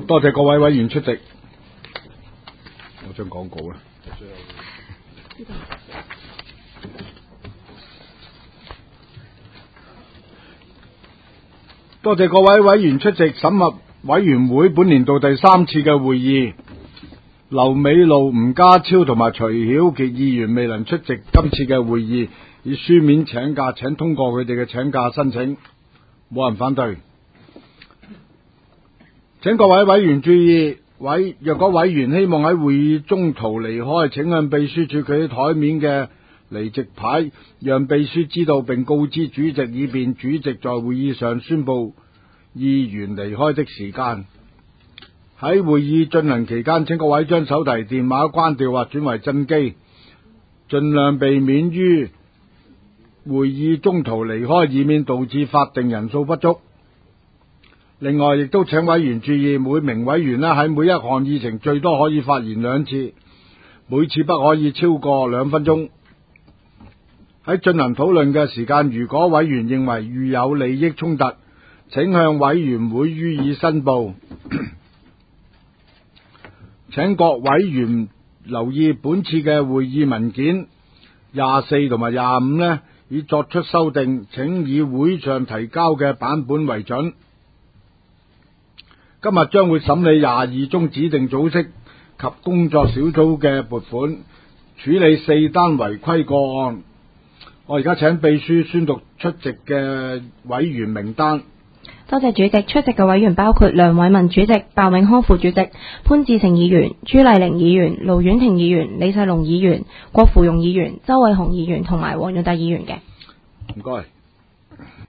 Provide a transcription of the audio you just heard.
多謝各位委員出席。我張廣告啦。多謝各位委員出席審核委員會本年度第3次嘅會議。劉美露、吳家超同埋徐曉傑議員未能出席今次嘅會議，以書面請假，請通過佢哋嘅請假申請。冇人反對。請各位委員注意，若果委員希望喺會議中途離開，請向秘書處佢台面嘅離席牌，讓秘書知道並告知主席，以便主席在會議上宣布議員離開的時間。喺會議進行期間，請各位將手提電話關掉或轉為震機，盡量避免於會議中途離開，以免導致法定人數不足。另外，亦都請委員注意，每名委員喺每一項議程最多可以發言2次，每次不可以超過2分鐘。喺進行討論嘅時間，如果委員認為遇有利益衝突，請向委員會予以申報。請各委員留意本次嘅會議文件24同埋25已作出修訂，請以會上提交嘅版本為準。今日將會審理22宗指定組織及工作小組嘅撥款，處理4單違規個案。我而家請秘書宣讀出席嘅委員名單。 多謝主席，出席嘅委員包括梁偉文主席、鮑永康副主席、潘志成議員、朱麗玲議員、盧婉婷議員、李世龍議員、郭芙蓉議員、周偉雄議員同埋黃潤達議員嘅。 唔該。